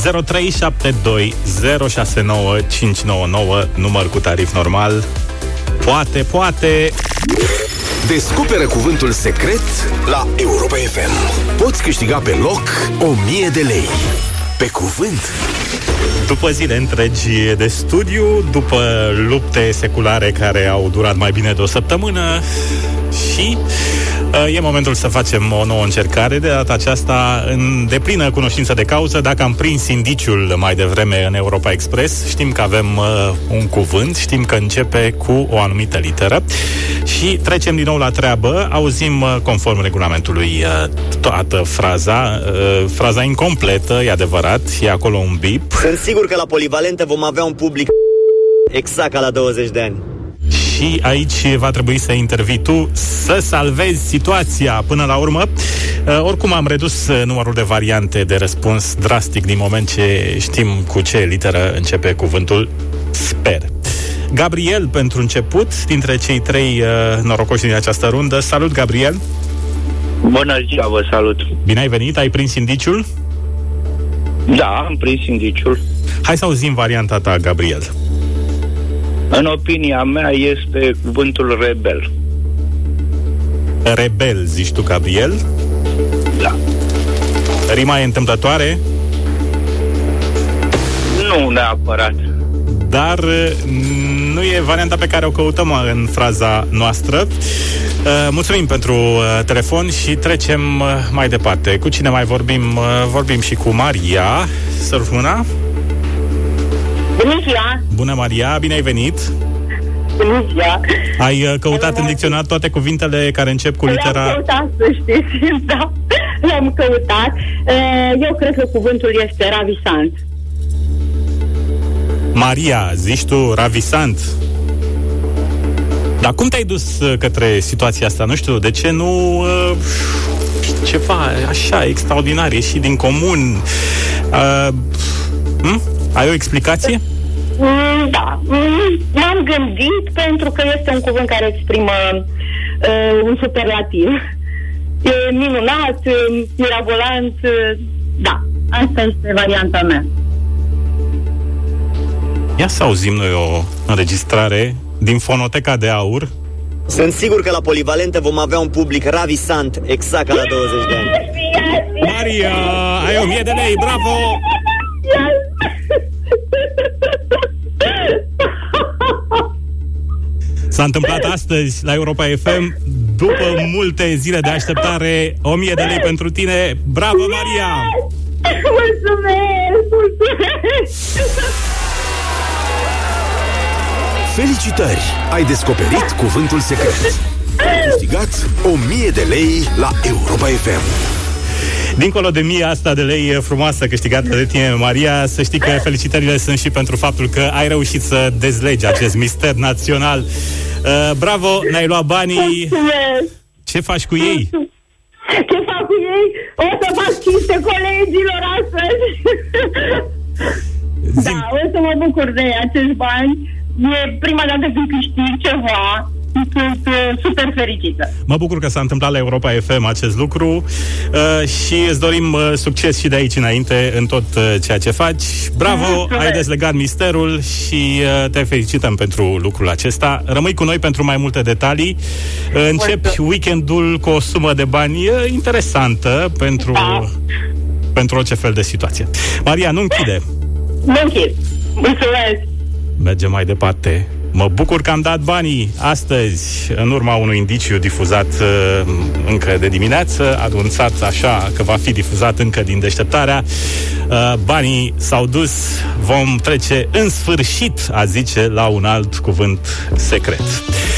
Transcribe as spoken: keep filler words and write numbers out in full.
zero trei șapte doi zero șase nouă cinci nouă nouă, număr cu tarif normal. Poate, poate... Descoperă cuvântul secret la Europa F M. Poți câștiga pe loc o mie de lei. Pe cuvânt. După zile întregi de studiu, după lupte seculare care au durat mai bine de o săptămână și uh, e momentul să facem o nouă încercare, de data aceasta în deplină cunoștință de cauză. Dacă am prins indiciul mai devreme în Europa Express, știm că avem uh, un cuvânt, știm că începe cu o anumită literă și trecem din nou la treabă. Auzim uh, conform regulamentului uh, toată fraza, uh, fraza incompletă, e adevărat, e acolo un bip. Sunt sigur că la polivalente vom avea un public exact ca la douăzeci de ani. Și aici va trebui să intervii tu să salvezi situația până la urmă. Uh, oricum am redus numărul de variante de răspuns drastic din moment ce știm cu ce literă începe cuvântul sper. Gabriel, pentru început, dintre cei trei uh, norocoși din această rundă. Salut, Gabriel! Bună ziua, vă salut! Bine ai venit, ai prins indiciul? Da, am prins indiciul. Hai să auzim varianta ta, Gabriel. În opinia mea este cuvântul rebel. Rebel, zici tu, Gabriel? Da. Rima e întâmplătoare? Nu neapărat. Dar nu e varianta pe care o căutăm în fraza noastră. Mulțumim pentru telefon și trecem mai departe. Cu cine mai vorbim? Vorbim și cu Maria. Să-l mâna. Bună ziua! Bună, Maria, bine ai venit! Bună ziua! Ai căutat în dicționar toate cuvintele care încep cu litera... Le-am căutat, să știți, da. Le-am căutat. Eu cred că cuvântul este ravisant. Maria, zici tu ravisant? Dar cum te-ai dus către situația asta? Nu știu, de ce nu... Uh, ceva așa extraordinar, ieși din comun? Uh, hm? Ai o explicație? Mm, da. Mm, m-am gândit pentru că este un cuvânt care exprimă uh, un superlativ. E minunat, mirabolant, uh, da. Asta este varianta mea. Ia să auzim noi o înregistrare din Fonoteca de Aur. Sunt sigur că la polivalente vom avea un public ravisant exact ca la douăzeci de ani. Maria, ai o mie de lei, bravo! S-a întâmplat astăzi la Europa F M. După multe zile de așteptare, o mie de lei pentru tine. Bravo, Maria! Mulțumesc! Mulțumesc! Felicitări! Ai descoperit cuvântul secret. Ai câștigat o mie de lei la Europa F M. Dincolo de mie asta de lei frumoasă câștigată de tine, Maria, să știi că felicitările sunt și pentru faptul că ai reușit să dezlegi acest mister național. Uh, bravo, ne-ai luat banii. Mulțumesc. Ce faci cu ei? Ce fac cu ei? O să fac cinste colegilor astăzi. Zim. Da, o să mă bucur de acești bani. E prima dată când câștig ceva. Sunt uh, super fericită. Mă bucur că s-a întâmplat la Europa F M acest lucru uh, și îți dorim uh, succes și de aici înainte în tot uh, ceea ce faci. Bravo, mulțumesc. Ai dezlegat misterul și uh, te felicităm pentru lucrul acesta. Rămâi cu noi pentru mai multe detalii. Uh, începi weekendul cu o sumă de bani uh, interesantă pentru, da. pentru orice fel de situație. Maria, nu închide. Nu închid. Mulțumesc. Mergem mai departe. Mă bucur că am dat banii astăzi în urma unui indiciu difuzat uh, încă de dimineață, anunțat așa că va fi difuzat încă din deșteptarea. Uh, banii s-au dus, vom trece în sfârșit, a zice, la un alt cuvânt secret.